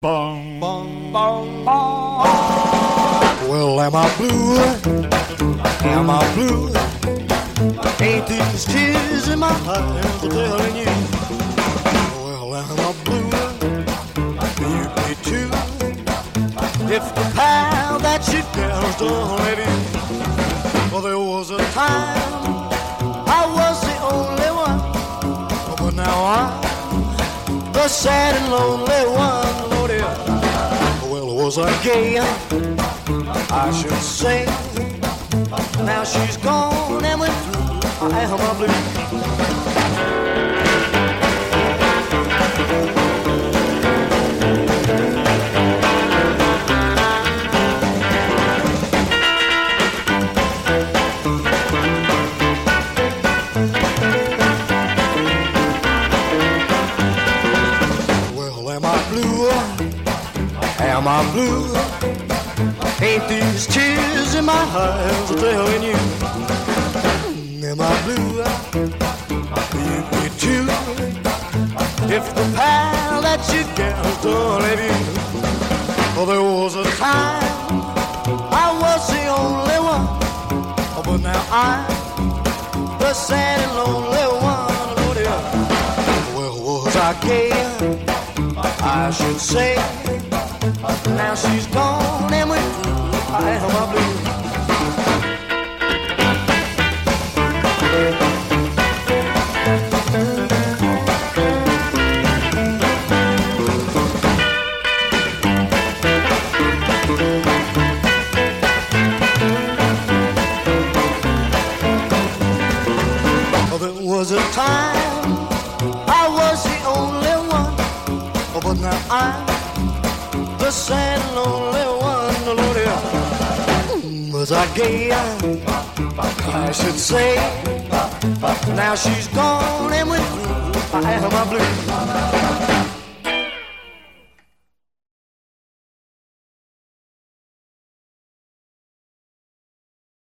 Bong, bong, bong, bong. Well, am I blue? Am I blue? Ain't these tears in my eyes telling you? Well, am I blue? You be too. If the pal that you girls don't let you. Well, there was a time I was the only one, but now I'm the sad and lonely one. Oh dear. Well, was I gay? I should say. Now she's gone and went through. I am a blue. Am I blue? Ain't these tears in my eyes telling you? Am I blue? You be too. If the pal that you girls don't let you. Well, there was a time I was the only one, but now I'm the sad and lonely one. Oh dear. Well, was I gay? I should say. Now she's gone and went through. I am a blue. There was a time I was the only one, but now I'm the sad lonely one. Lord, yeah. Was I gay? I should say. Now she's gone and went through. I am a blue.